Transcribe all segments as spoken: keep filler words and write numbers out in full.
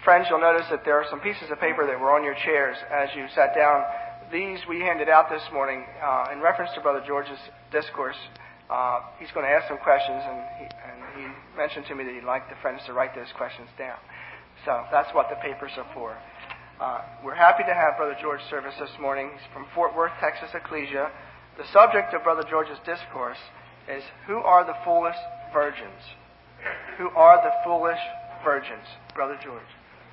Friends, you'll notice that there are some pieces of paper that were on your chairs as you sat down. These we handed out this morning uh, in reference to Brother George's discourse. Uh, he's going to ask some questions, and he, and he mentioned to me that he'd like the friends to write those questions down. So that's what the papers are for. Uh, we're happy to have Brother George service this morning. He's from Fort Worth, Texas Ecclesia. The subject of Brother George's discourse is, who are the foolish virgins? Who are the foolish virgins? Brother George.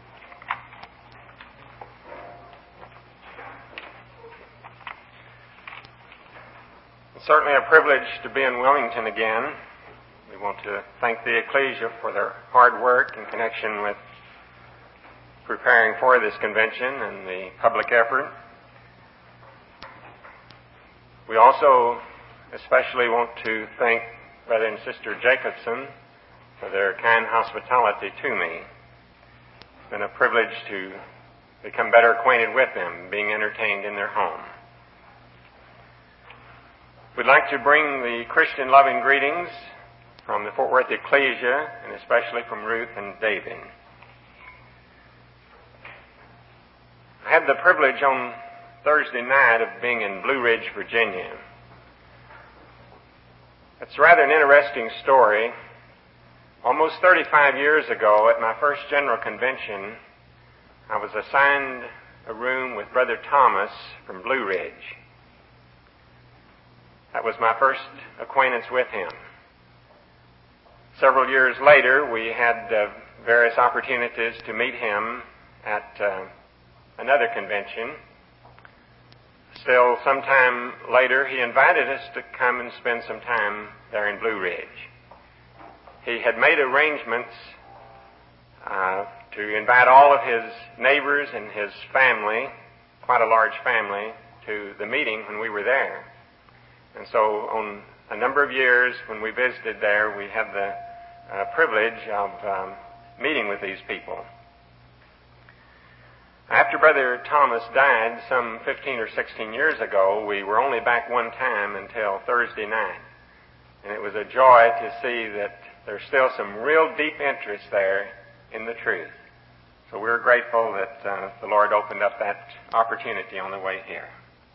It's certainly a privilege to be in Wilmington again. We want to thank the Ecclesia for their hard work in connection with preparing for this convention and the public effort. We also especially want to thank Brother and Sister Jacobson for their kind hospitality to me. It's been a privilege to become better acquainted with them, being entertained in their home. We'd like to bring the Christian loving greetings from the Fort Worth Ecclesia, and especially from Ruth and David. I had the privilege on Thursday night of being in Blue Ridge, Virginia. It's rather an interesting story. Almost thirty-five years ago, at my first General Convention, I was assigned a room with Brother Thomas from Blue Ridge. That was my first acquaintance with him. Several years later, we had uh, various opportunities to meet him at uh, another convention. Still, sometime later, he invited us to come and spend some time there in Blue Ridge. He had made arrangements uh, to invite all of his neighbors and his family, quite a large family, to the meeting when we were there. And so on a number of years when we visited there, we had the uh, privilege of um, meeting with these people. After Brother Thomas died some fifteen or sixteen years ago, we were only back one time until Thursday night. And it was a joy to see that there's still some real deep interest there in the truth. So we're grateful that uh, the Lord opened up that opportunity on the way here.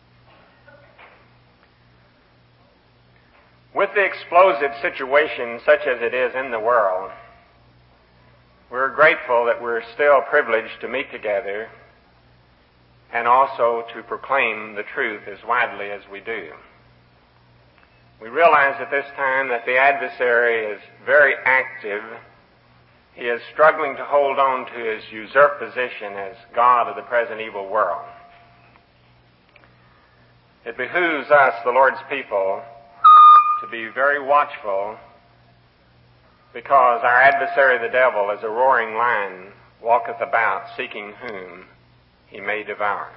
With the explosive situation such as it is in the world, we're grateful that we're still privileged to meet together and also to proclaim the truth as widely as we do. We realize at this time that the adversary is very active. He is struggling to hold on to his usurped position as God of the present evil world. It behooves us, the Lord's people, to be very watchful, because our adversary the devil, as a roaring lion, walketh about, seeking whom he may devour.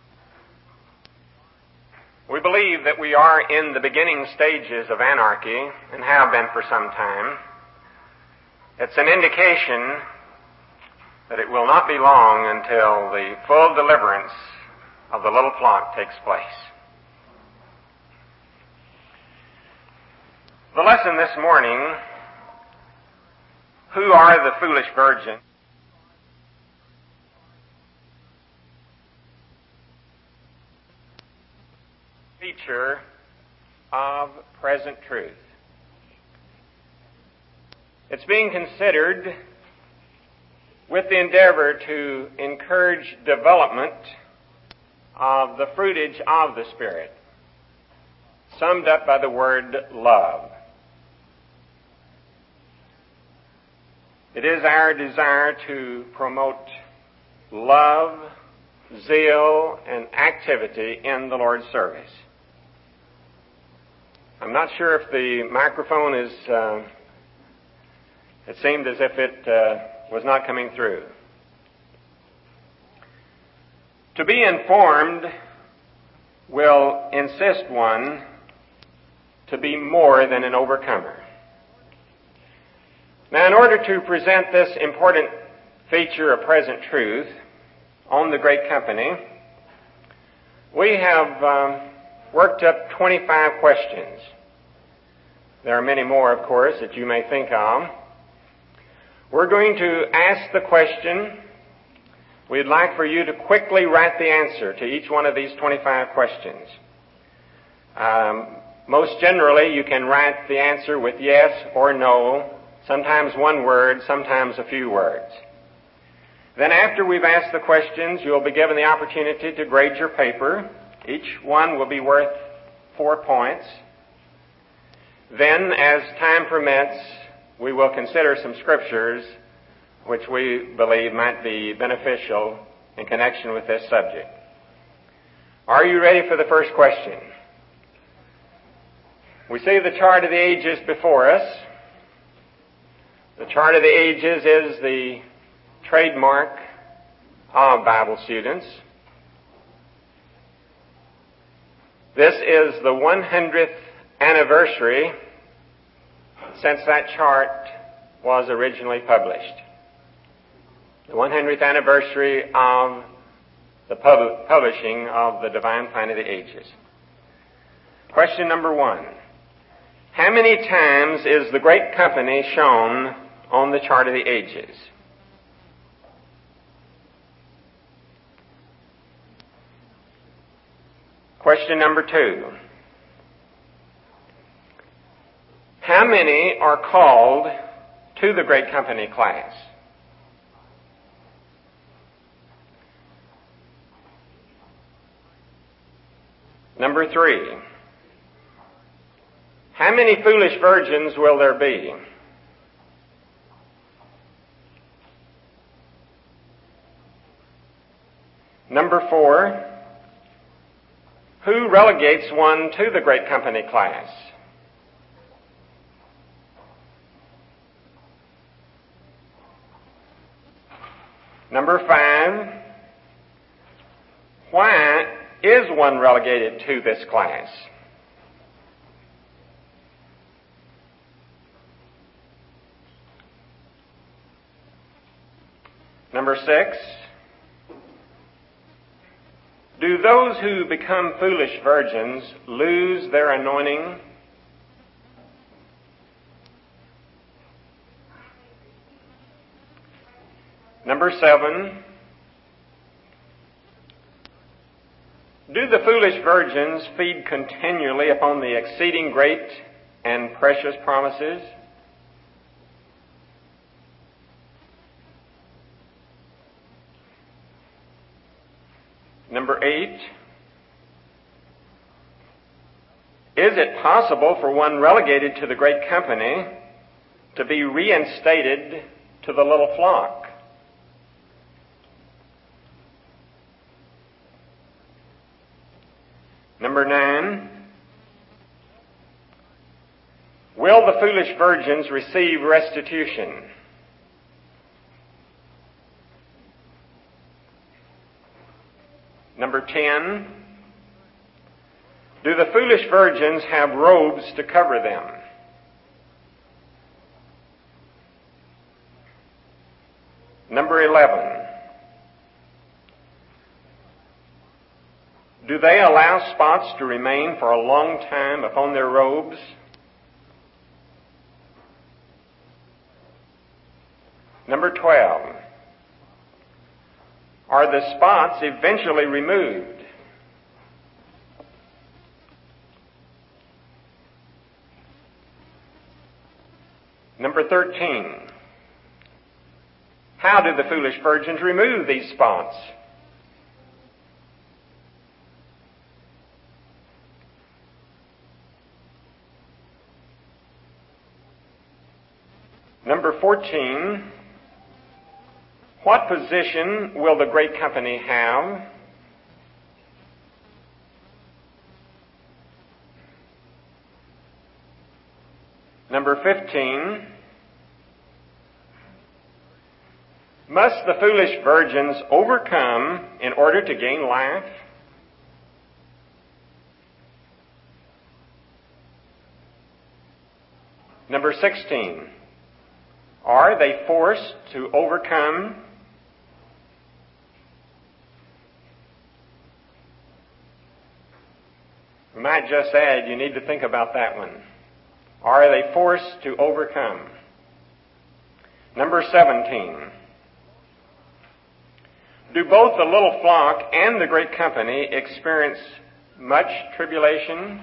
We believe that we are in the beginning stages of anarchy, and have been for some time. It's an indication that it will not be long until the full deliverance of the little flock takes place. The lesson this morning, who are the foolish virgins? Feature of present truth. It's being considered with the endeavor to encourage development of the fruitage of the Spirit, summed up by the word love. It is our desire to promote love, zeal, and activity in the Lord's service. I'm not sure if the microphone is, uh, it seemed as if it uh, was not coming through. To be informed will insist one to be more than an overcomer. Now, in order to present this important feature of present truth on the Great Company, we have um, worked up twenty-five questions. There are many more, of course, that you may think of. We're going to ask the question, we'd like for you to quickly write the answer to each one of these twenty-five questions. Um, most generally, you can write the answer with yes or no, sometimes one word, sometimes a few words. Then after we've asked the questions, you'll be given the opportunity to grade your paper. Each one will be worth four points. Then, as time permits, we will consider some scriptures which we believe might be beneficial in connection with this subject. Are you ready for the first question? We see the chart of the ages before us. The chart of the ages is the trademark of Bible students. This is the one hundredth anniversary since that chart was originally published. The one hundredth anniversary of the pub- publishing of the Divine Plan of the Ages. Question number one. How many times is the great company shown on the chart of the ages? Question number two. How many are called to the great company class? Number three. How many foolish virgins will there be? Number four. Who relegates one to the great company class? Number five. Why is one relegated to this class? Number six. Do those who become foolish virgins lose their anointing? Number seven. Do the foolish virgins feed continually upon the exceeding great and precious promises? Number eight. Is it possible for one relegated to the great company to be reinstated to the little flock? Number nine. Will the foolish virgins receive restitution? Number ten. Do the foolish virgins have robes to cover them? Number eleven. Do they allow spots to remain for a long time upon their robes? Number twelve. Are the spots eventually removed? Number thirteen. How do the foolish virgins remove these spots? Number fourteen. What position will the great company have? Number fifteen. Must the foolish virgins overcome in order to gain life? Number sixteen. Are they forced to overcome? We might just add, you need to think about that one. Are they forced to overcome? Number seventeen. Do both the little flock and the great company experience much tribulation?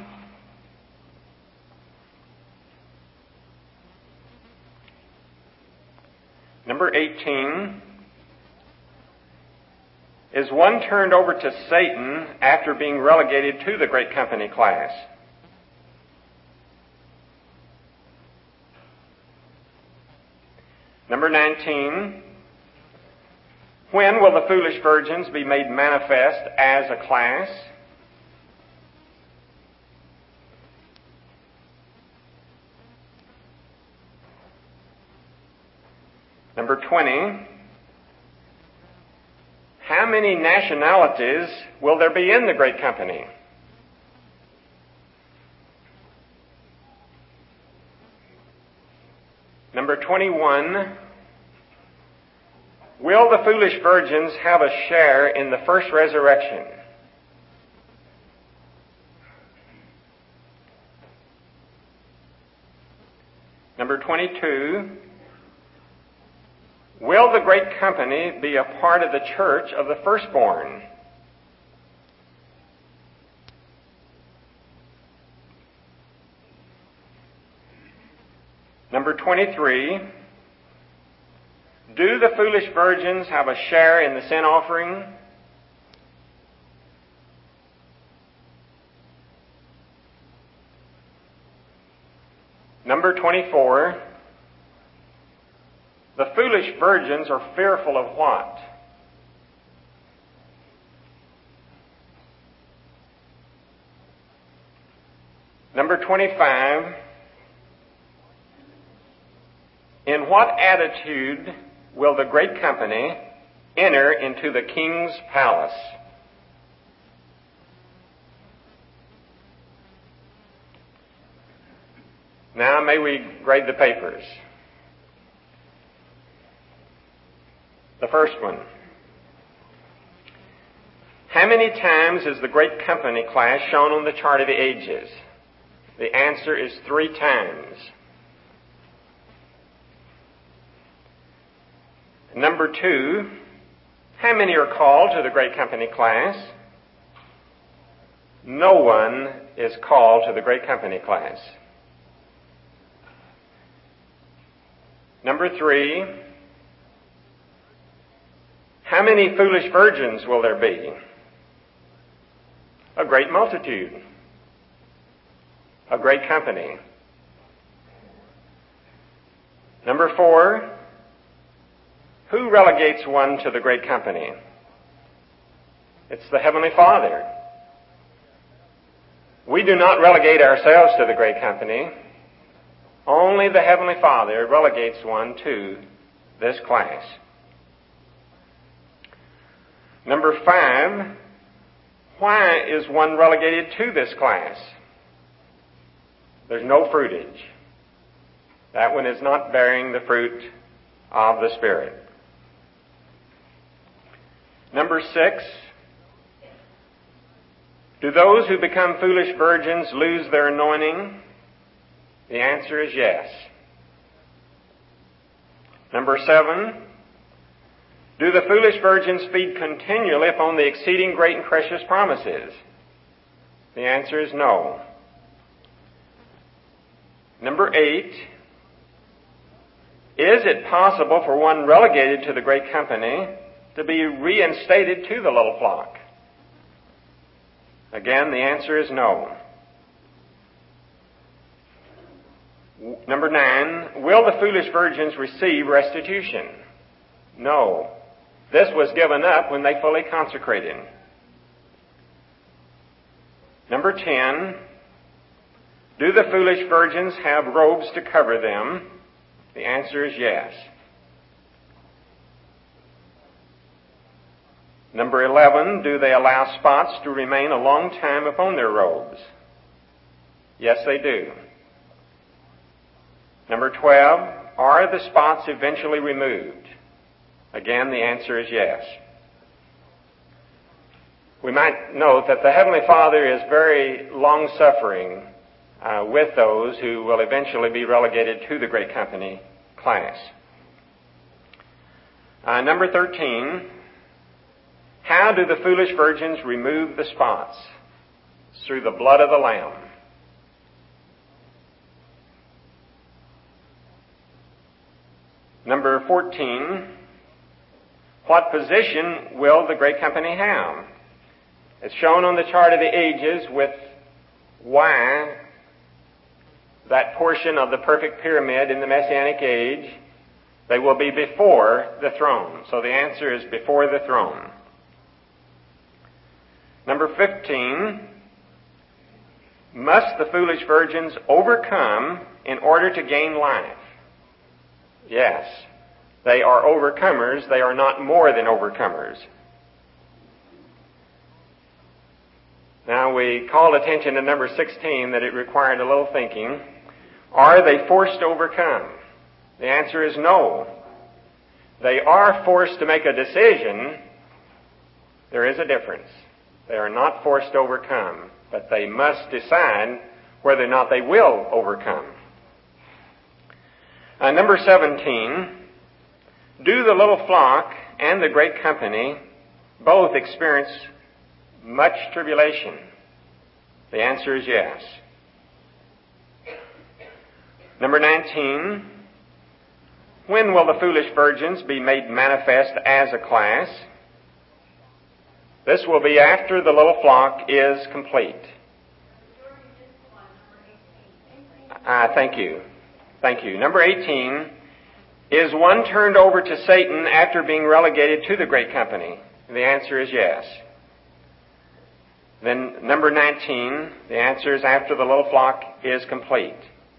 Number eighteen. Is one turned over to Satan after being relegated to the great company class? Number nineteen. When will the foolish virgins be made manifest as a class? Number twenty. How many nationalities will there be in the great company? Number twenty-one. Will the foolish virgins have a share in the first resurrection? Number twenty-two. Will the great company be a part of the church of the firstborn? Number twenty-three. Do the foolish virgins have a share in the sin offering? Number twenty-four. The foolish virgins are fearful of what? Number twenty-five. In what attitude will the great company enter into the king's palace? Now may we grade the papers. The first one. How many times is the great company class shown on the chart of the ages? The answer is three times. Number two, how many are called to the great company class? No one is called to the great company class. Number three, how many foolish virgins will there be? A great multitude. A great company. Number four, who relegates one to the great company? It's the Heavenly Father. We do not relegate ourselves to the great company. Only the Heavenly Father relegates one to this class. Number five, why is one relegated to this class? There's no fruitage. That one is not bearing the fruit of the Spirit. Number six, do those who become foolish virgins lose their anointing? The answer is yes. Number seven, do the foolish virgins feed continually upon the exceeding great and precious promises? The answer is no. Number eight, is it possible for one relegated to the great company to be reinstated to the little flock? Again, the answer is no. Number nine, will the foolish virgins receive restitution? No. This was given up when they fully consecrated. Number ten, do the foolish virgins have robes to cover them? The answer is yes. Number eleven, do they allow spots to remain a long time upon their robes? Yes, they do. Number twelve, are the spots eventually removed? Again, the answer is yes. We might note that the Heavenly Father is very long-suffering uh, with those who will eventually be relegated to the great company class. Uh, number thirteen, How do the foolish virgins remove the spots? It's through the blood of the Lamb. Number fourteen, what position will the great company have? It's shown on the chart of the ages with Y, that portion of the perfect pyramid in the Messianic age. They will be before the throne. So the answer is before the throne. Number fifteen, must the foolish virgins overcome in order to gain life? Yes, they are overcomers. They are not more than overcomers. Now we called attention to number sixteen that it required a little thinking. Are they forced to overcome? The answer is no. They are forced to make a decision. There is a difference. They are not forced to overcome, but they must decide whether or not they will overcome. Uh, number seventeen, do the little flock and the great company both experience much tribulation? The answer is yes. Number nineteen, when will the foolish virgins be made manifest as a class? This will be after the little flock is complete. Ah, thank you. Thank you. Number eighteen, is one turned over to Satan after being relegated to the great company? The answer is yes. Then number nineteen, the answer is after the little flock is complete.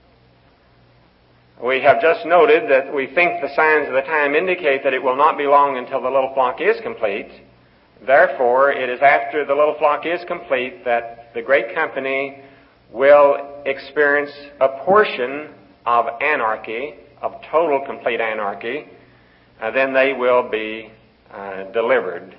We have just noted that we think the signs of the time indicate that it will not be long until the little flock is complete. Therefore, it is after the little flock is complete that the great company will experience a portion of anarchy, of total complete anarchy. Uh, then they will be uh, delivered.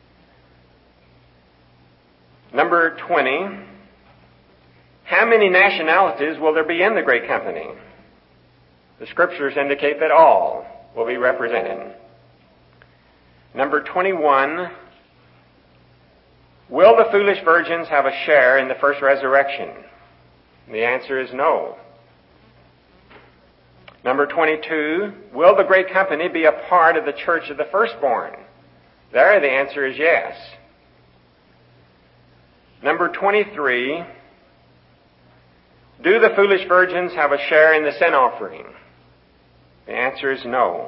Number twenty, how many nationalities will there be in the great company? The scriptures indicate that all will be represented. Number twenty-one, will the foolish virgins have a share in the first resurrection? The answer is no. Number twenty-two, will the great company be a part of the church of the firstborn? There, the answer is yes. Number twenty-three, do the foolish virgins have a share in the sin offering? The answer is no.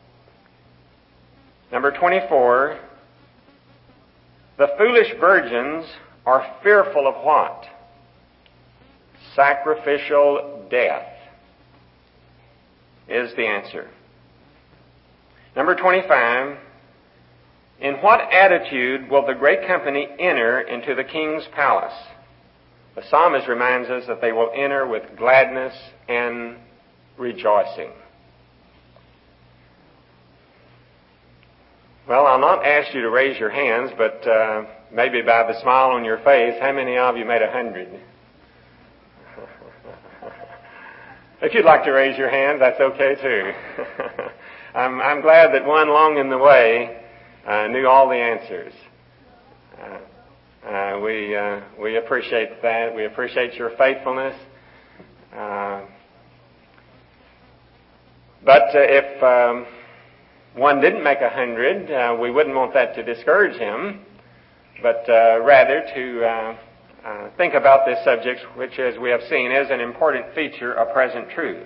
Number twenty-four, the foolish virgins are fearful of what? Sacrificial death is the answer. Number twenty-five, in what attitude will the great company enter into the king's palace? The psalmist reminds us that they will enter with gladness and rejoicing. Well, I'll not ask you to raise your hands, but uh, maybe by the smile on your face, how many of you made a hundred? If you'd like to raise your hand, that's okay too. I'm, I'm glad that one along in the way uh, knew all the answers. Uh, uh, we uh, we appreciate that. We appreciate your faithfulness. Uh, but uh, if um, one didn't make a hundred, uh, we wouldn't want that to discourage him, but uh, rather to uh, uh, think about this subject, which, as we have seen, is an important feature of present truth.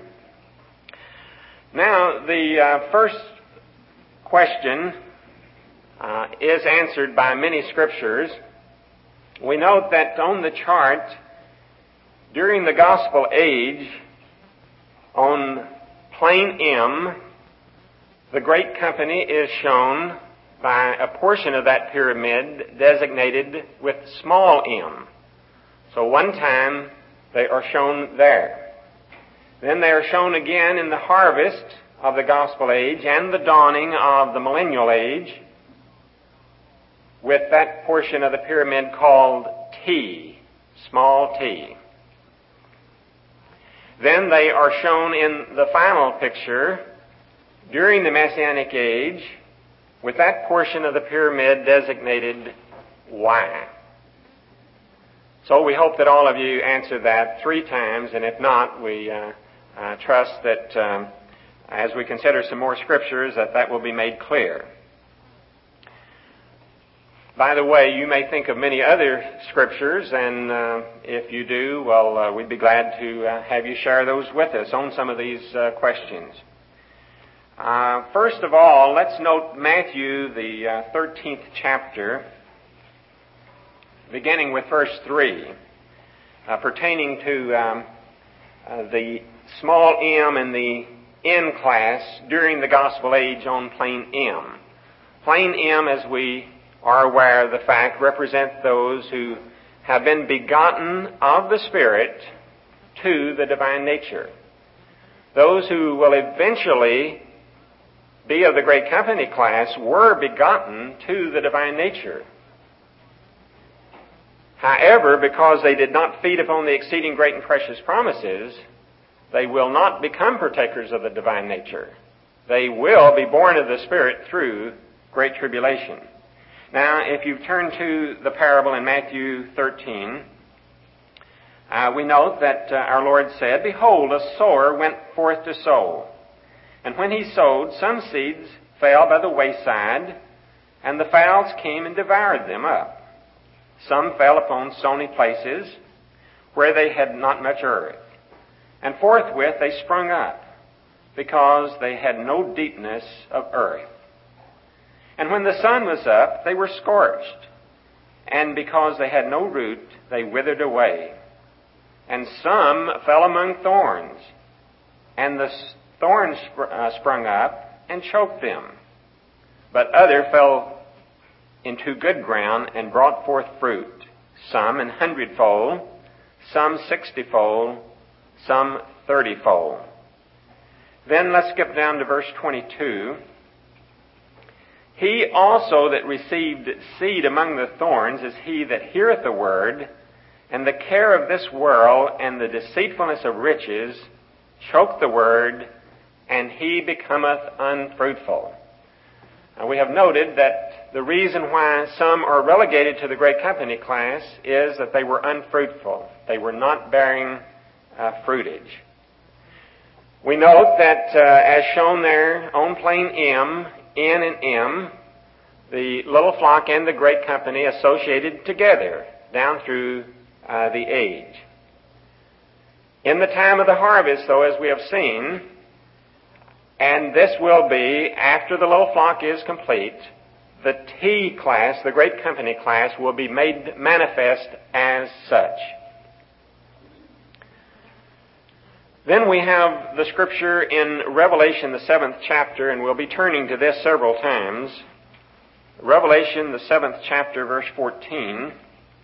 Now, the uh, first question uh, is answered by many scriptures. We note that on the chart, during the gospel age, on plane M, the great company is shown by a portion of that pyramid designated with small m. So one time they are shown there. Then they are shown again in the harvest of the gospel age and the dawning of the millennial age with that portion of the pyramid called T, small t. Then they are shown in the final picture during the Messianic age with that portion of the pyramid designated Y? So we hope that all of you answered that three times, and if not, we uh, uh, trust that um, as we consider some more scriptures, that that will be made clear. By the way, you may think of many other scriptures, and uh, if you do, well, uh, we'd be glad to uh, have you share those with us on some of these uh, questions. Uh, first of all, let's note Matthew, the uh, thirteenth chapter, beginning with verse three, uh, pertaining to um, uh, the small m and the n class during the gospel age on plain M. Plain M, as we are aware of the fact, represent those who have been begotten of the Spirit to the divine nature. Those who will eventually be of the great company class were begotten to the divine nature. However, because they did not feed upon the exceeding great and precious promises, they will not become partakers of the divine nature. They will be born of the Spirit through great tribulation. Now, if you turn to the parable in Matthew thirteen, uh, we note that uh, our Lord said, "Behold, a sower went forth to sow. And when he sowed, some seeds fell by the wayside, and the fowls came and devoured them up. Some fell upon stony places, where they had not much earth. And forthwith they sprung up, because they had no deepness of earth. And when the sun was up, they were scorched, and because they had no root, they withered away. And some fell among thorns, and the thorns sp- uh, sprung up and choked them. But other fell into good ground and brought forth fruit, some an hundredfold, some sixtyfold, some thirtyfold." Then let's skip down to verse twenty-two. "He also that received seed among the thorns is he that heareth the word, and the care of this world and the deceitfulness of riches choke the word, and he becometh unfruitful." Now, we have noted that the reason why some are relegated to the great company class is that they were unfruitful. They were not bearing uh, fruitage. We note that, uh, as shown there on plain M, N and M, the little flock and the great company associated together down through uh, the age. In the time of the harvest, though, as we have seen, and this will be after the little flock is complete, the T class, the great company class, will be made manifest as such. Then we have the scripture in Revelation, the seventh chapter, and we'll be turning to this several times. Revelation, the seventh chapter, verse fourteen.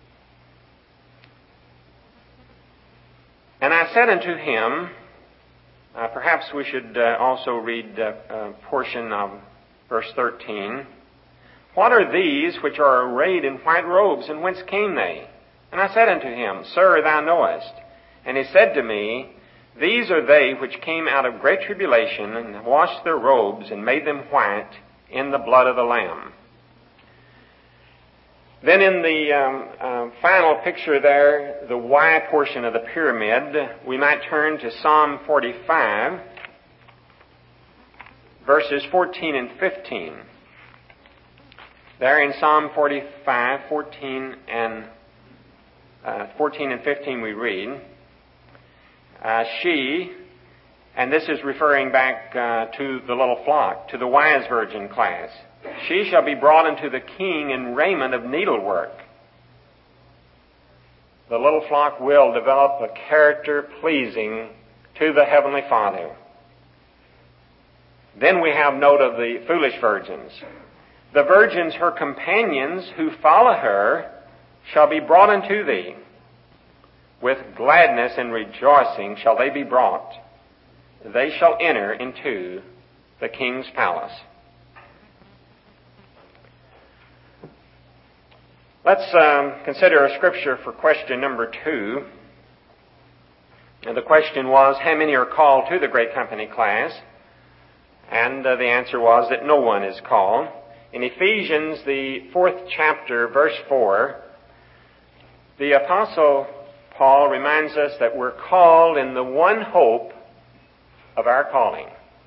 "And I said unto him," uh, perhaps we should uh, also read uh, a portion of verse thirteen. "What are these which are arrayed in white robes, and whence came they? And I said unto him, Sir, thou knowest. And he said to me, These are they which came out of great tribulation, and washed their robes, and made them white in the blood of the Lamb." Then in the um, uh, final picture there, the Y portion of the pyramid, we might turn to Psalm forty-five, verses fourteen and fifteen. There in Psalm forty-five, fourteen and uh, fourteen and fifteen we read, uh, "She," and this is referring back uh, to the little flock, to the wise virgin class, "she shall be brought unto the king in raiment of needlework." The little flock will develop a character pleasing to the Heavenly Father. Then we have note of the foolish virgins. "The virgins, her companions, who follow her, shall be brought unto thee. With gladness and rejoicing shall they be brought. They shall enter into the king's palace." Let's um, consider a scripture for question number two. And the question was, how many are called to the great company class? And uh, the answer was that no one is called. In Ephesians, the fourth chapter, verse four, the Apostle Paul reminds us that we're called in the one hope of our calling.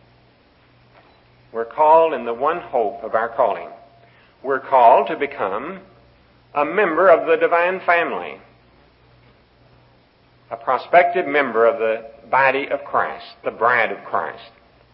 We're called in the one hope of our calling. We're called to become a member of the divine family, a prospective member of the body of Christ, the bride of Christ.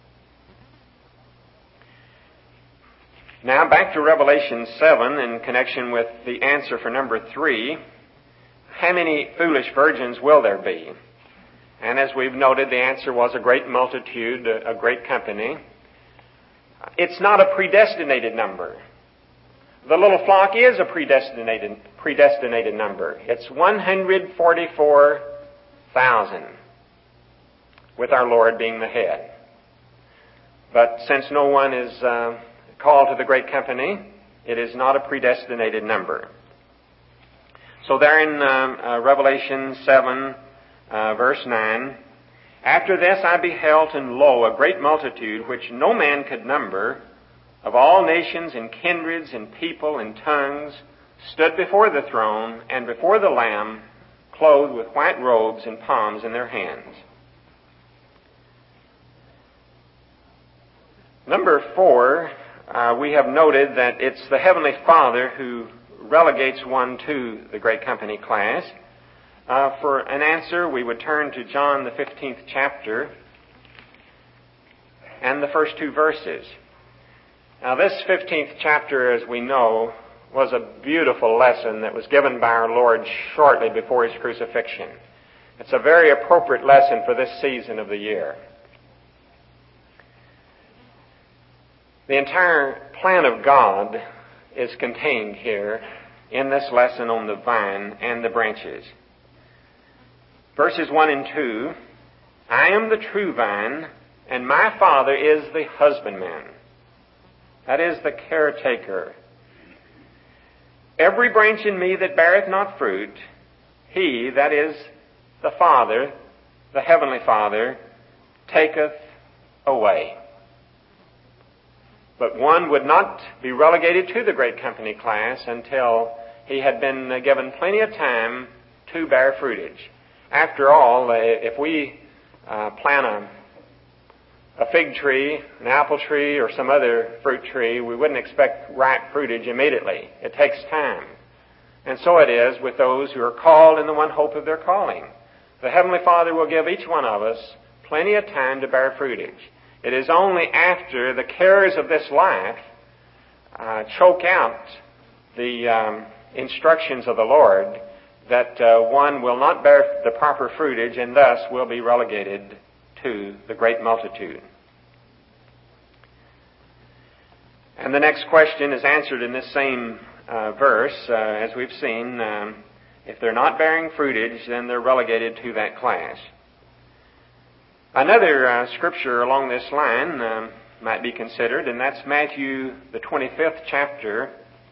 Now back to Revelation seven in connection with the answer for number three. How many foolish virgins will there be? And as we've noted, the answer was a great multitude, a great company. It's not a predestinated number. The little flock is a predestinated, predestinated number. It's one hundred forty-four thousand, with our Lord being the head. But since no one is uh, called to the great company, it is not a predestinated number. So there in uh, uh, Revelation seven, uh, verse nine, after this I beheld, and lo, a great multitude, which no man could number, of all nations and kindreds and people and tongues, stood before the throne and before the Lamb, clothed with white robes and palms in their hands. Number four, uh, we have noted that it's the Heavenly Father who relegates one to the great company class. Uh, for an answer, we would turn to John, the fifteenth chapter, and the first two verses. Now, this fifteenth chapter, as we know, was a beautiful lesson that was given by our Lord shortly before His crucifixion. It's a very appropriate lesson for this season of the year. The entire plan of God is contained here in this lesson on the vine and the branches. Verses one and two, I am the true vine, and my Father is the husbandman. That is the caretaker. Every branch in me that beareth not fruit, He, that is the Father, the Heavenly Father, taketh away. But one would not be relegated to the great company class until he had been given plenty of time to bear fruitage. After all, if we uh, plant a, a fig tree, an apple tree, or some other fruit tree, we wouldn't expect ripe fruitage immediately. It takes time. And so it is with those who are called in the one hope of their calling. The Heavenly Father will give each one of us plenty of time to bear fruitage. It is only after the cares of this life uh, choke out the um, instructions of the Lord that uh, one will not bear the proper fruitage and thus will be relegated to the great multitude. And the next question is answered in this same uh, verse. Uh, as we've seen, um, if they're not bearing fruitage, then they're relegated to that class. Another uh, scripture along this line um, might be considered, and that's Matthew, the twenty-fifth chapter,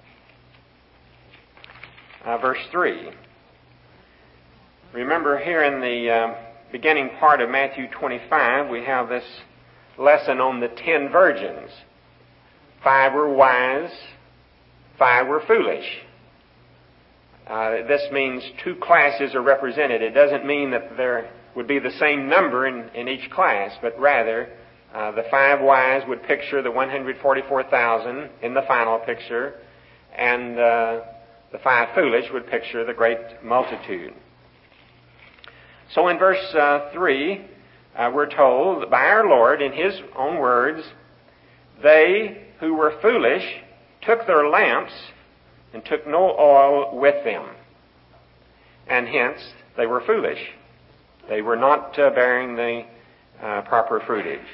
uh, verse three. Remember, here in the uh, beginning part of Matthew twenty-five, we have this lesson on the ten virgins. Five were wise, five were foolish. Uh, this means two classes are represented. It doesn't mean that there would be the same number in, in each class, but rather uh, the five wise would picture the one hundred forty-four thousand in the final picture, and uh, the five foolish would picture the great multitude. So in verse uh, three, uh, we're told by our Lord in His own words, they who were foolish took their lamps and took no oil with them. And hence, they were foolish. They were not uh, bearing the uh, proper fruitage.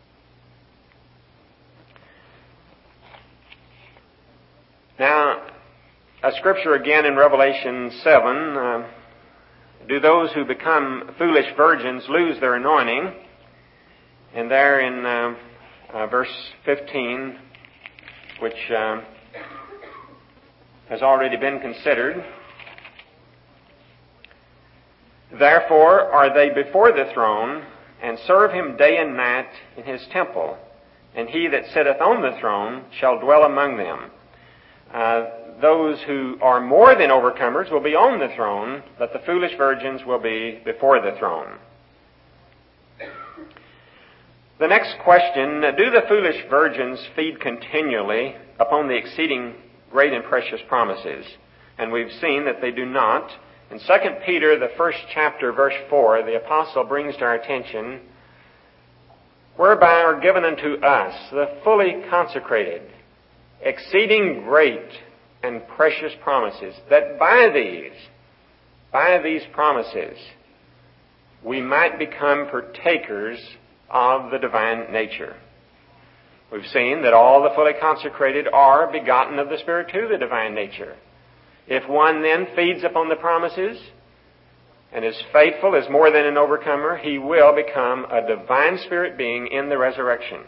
Now, a scripture again in Revelation seven, uh, do those who become foolish virgins lose their anointing? And there in uh, uh, verse fifteen, which uh, has already been considered, therefore are they before the throne, and serve Him day and night in His temple, and he that sitteth on the throne shall dwell among them. Uh, those who are more than overcomers will be on the throne, but the foolish virgins will be before the throne. The next question, do the foolish virgins feed continually upon the exceeding great and precious promises? And we've seen that they do not. In Second Peter, the first chapter, verse four, the apostle brings to our attention, whereby are given unto us the fully consecrated, exceeding great and precious promises, that by these, by these promises, we might become partakers of the divine nature. We've seen that all the fully consecrated are begotten of the Spirit to the divine nature. If one then feeds upon the promises and is faithful as more than an overcomer, he will become a divine spirit being in the resurrection.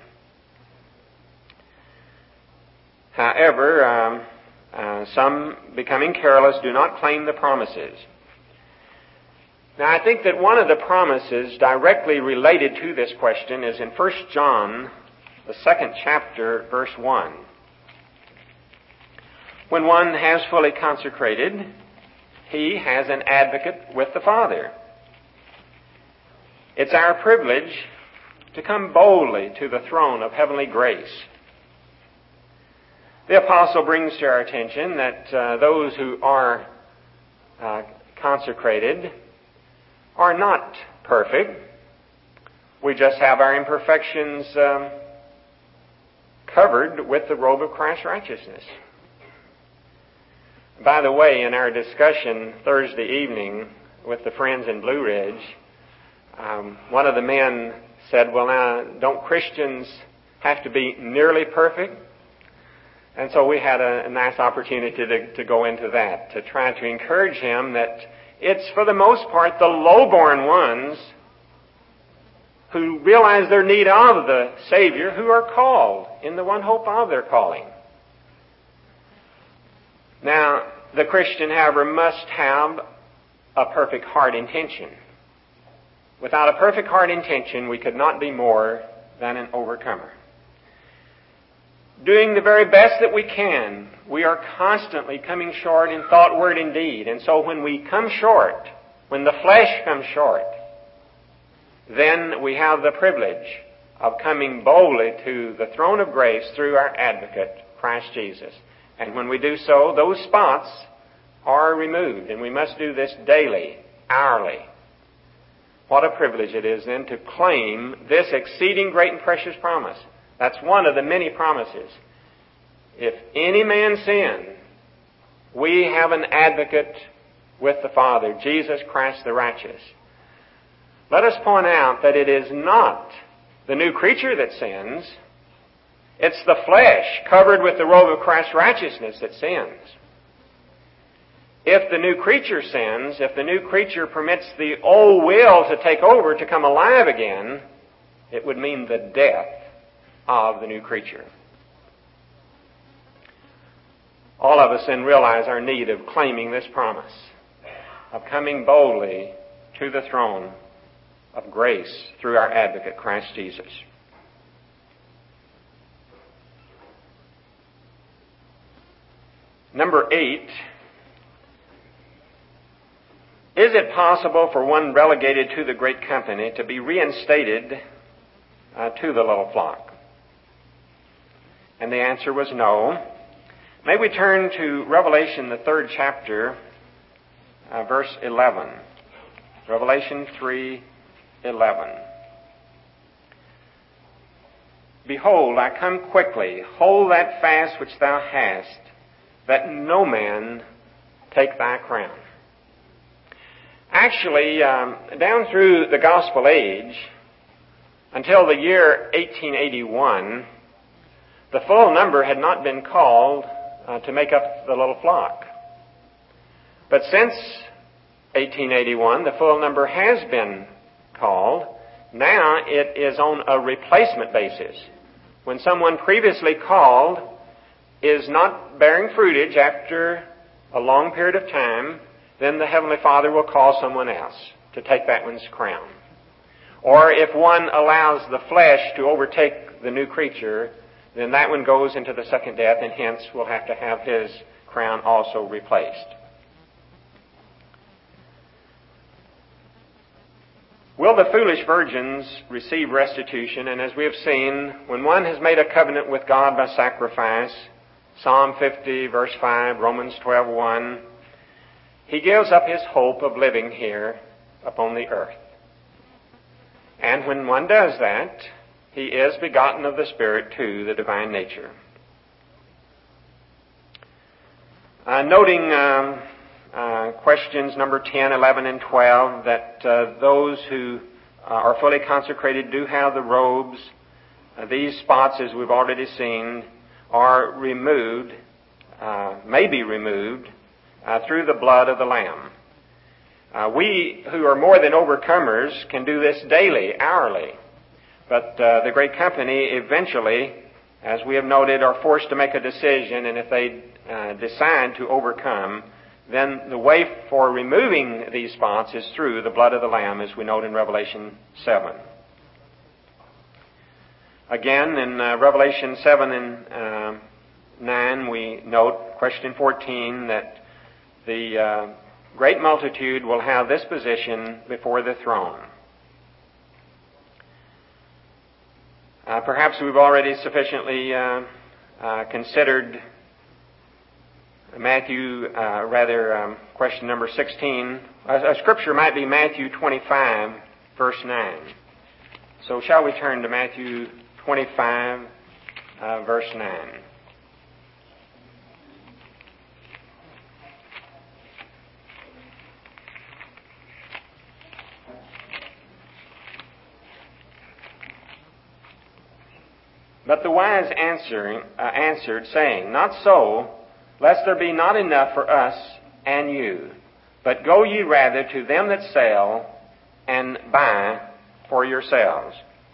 However, um, uh, some, becoming careless, do not claim the promises. Now, I think that one of the promises directly related to this question is in First John, the second chapter, verse one. When one has fully consecrated, he has an advocate with the Father. It's our privilege to come boldly to the throne of heavenly grace. The apostle brings to our attention that uh, those who are uh, consecrated are not perfect. We just have our imperfections um, covered with the robe of Christ's righteousness. By the way, in our discussion Thursday evening with the friends in Blue Ridge, um, one of the men said, well, now, don't Christians have to be nearly perfect? And so we had a, a nice opportunity to, to go into that, to try to encourage him that it's, for the most part, the low-born ones who realize their need of the Savior who are called in the one hope of their calling. Now, the Christian, however, must have a perfect heart intention. Without a perfect heart intention, we could not be more than an overcomer. Doing the very best that we can, we are constantly coming short in thought, word, and deed. And so when we come short, when the flesh comes short, then we have the privilege of coming boldly to the throne of grace through our advocate, Christ Jesus. And when we do so, those spots are removed. And we must do this daily, hourly. What a privilege it is then to claim this exceeding great and precious promise. That's one of the many promises. If any man sin, we have an advocate with the Father, Jesus Christ the righteous. Let us point out that it is not the new creature that sins. It's the flesh covered with the robe of Christ's righteousness that sins. If the new creature sins, if the new creature permits the old will to take over, to come alive again, it would mean the death of the new creature. All of us then realize our need of claiming this promise, of coming boldly to the throne of grace through our advocate, Christ Jesus. Number eight, is it possible for one relegated to the great company to be reinstated uh, to the little flock? And the answer was no. May we turn to Revelation, the third chapter, uh, verse eleven. Revelation three eleven. Behold, I come quickly. Hold that fast which thou hast, that no man take thy crown. Actually, um, down through the gospel age, until the year eighteen eighty-one, the full number had not been called uh, to make up the little flock. But since eighteen eighty-one, the full number has been called. Now it is on a replacement basis. When someone previously called is not bearing fruitage after a long period of time, then the Heavenly Father will call someone else to take that one's crown. Or if one allows the flesh to overtake the new creature, then that one goes into the second death, and hence will have to have his crown also replaced. Will the foolish virgins receive restitution? And as we have seen, when one has made a covenant with God by sacrifice, Psalm fifty, verse five, Romans twelve, one, he gives up his hope of living here upon the earth. And when one does that, he is begotten of the Spirit to the divine nature. Uh, noting um, uh, questions number ten, eleven, and twelve, that uh, those who uh, are fully consecrated do have the robes. Uh, these spots, as we've already seen, are removed, uh, may be removed, uh, through the blood of the Lamb. Uh, we who are more than overcomers can do this daily, hourly. But uh, the great company eventually, as we have noted, are forced to make a decision, and if they uh, decide to overcome, then the way for removing these spots is through the blood of the Lamb, as we note in Revelation seven. Again, in uh, Revelation seven and uh, nine, we note, question fourteen, that the uh, great multitude will have this position before the throne. Uh, perhaps we've already sufficiently uh, uh, considered Matthew, uh, rather, um, question number sixteen. A, a scripture might be Matthew twenty-five, verse nine. So shall we turn to Matthew twenty-five, uh, verse nine. But the wise answering, uh, answered, saying, Not so, lest there be not enough for us and you. But go ye rather to them that sell, and buy for yourselves.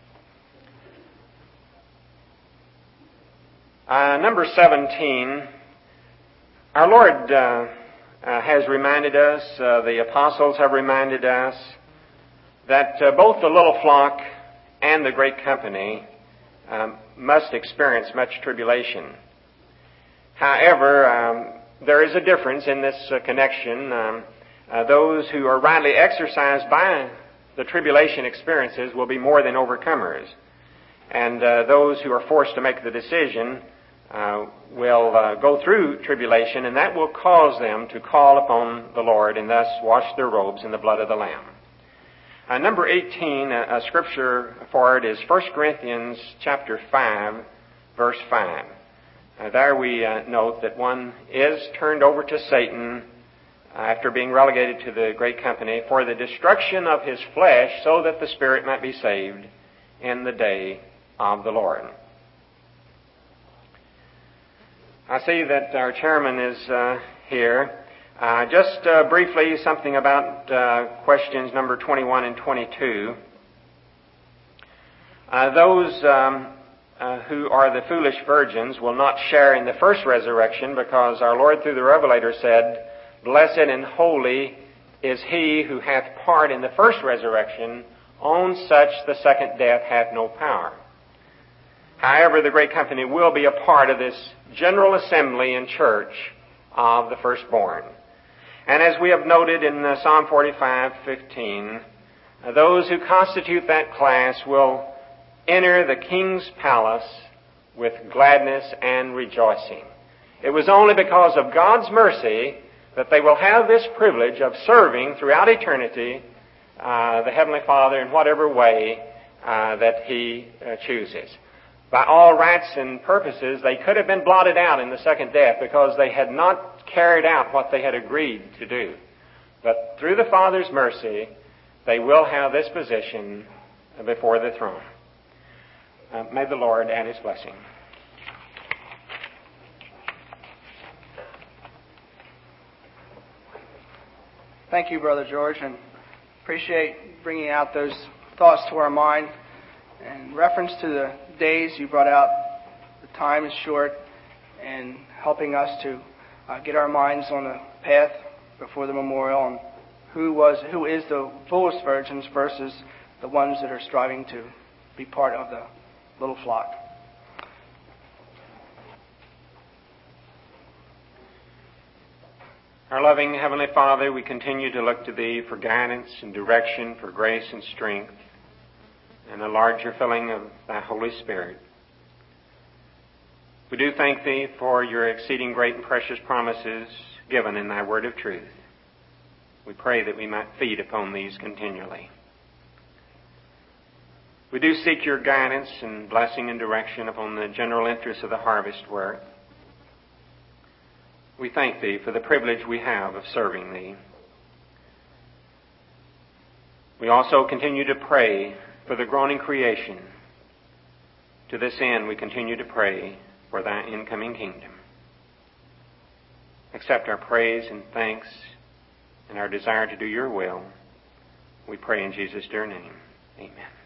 Uh, number seventeen, our Lord uh, uh, has reminded us, uh, the apostles have reminded us, that uh, both the little flock and the great company um, must experience much tribulation. However, um, there is a difference in this uh, connection. Um, uh, those who are rightly exercised by the tribulation experiences will be more than overcomers. And uh, those who are forced to make the decision uh, will uh, go through tribulation, and that will cause them to call upon the Lord and thus wash their robes in the blood of the Lamb. Uh, number eighteen, a, a scripture for it is First Corinthians chapter five, verse five. Uh, there we uh, note that one is turned over to Satan uh, after being relegated to the great company for the destruction of his flesh, so that the spirit might be saved in the day of the Lord. I see that our chairman is uh, here. Uh, just uh, briefly, something about uh, questions number twenty-one and twenty-two. Uh, those um, uh, who are the foolish virgins will not share in the first resurrection, because our Lord through the Revelator said, Blessed and holy is he who hath part in the first resurrection. On such the second death hath no power. However, the great company will be a part of this general assembly and church of the firstborn. And as we have noted in uh, Psalm forty-five, fifteen, uh, those who constitute that class will enter the king's palace with gladness and rejoicing. It was only because of God's mercy that they will have this privilege of serving throughout eternity uh, the Heavenly Father in whatever way uh, that He uh, chooses. By all rights and purposes, they could have been blotted out in the second death because they had not carried out what they had agreed to do. But through the Father's mercy, they will have this position before the throne. Uh, may the Lord add His blessing. Thank you, Brother George, and appreciate bringing out those thoughts to our mind. In reference to the days you brought out, the time is short, and helping us to uh, get our minds on the path before the memorial on who was, who is the foolish virgins versus the ones that are striving to be part of the little flock. Our loving Heavenly Father, we continue to look to Thee for guidance and direction, for grace and strength, and a larger filling of Thy Holy Spirit. We do thank Thee for Your exceeding great and precious promises given in Thy word of truth. We pray that we might feed upon these continually. We do seek Your guidance and blessing and direction upon the general interests of the harvest work. We thank Thee for the privilege we have of serving Thee. We also continue to pray for the groaning creation. To this end, we continue to pray for Thy incoming kingdom. Accept our praise and thanks and our desire to do Your will. We pray in Jesus' dear name. Amen.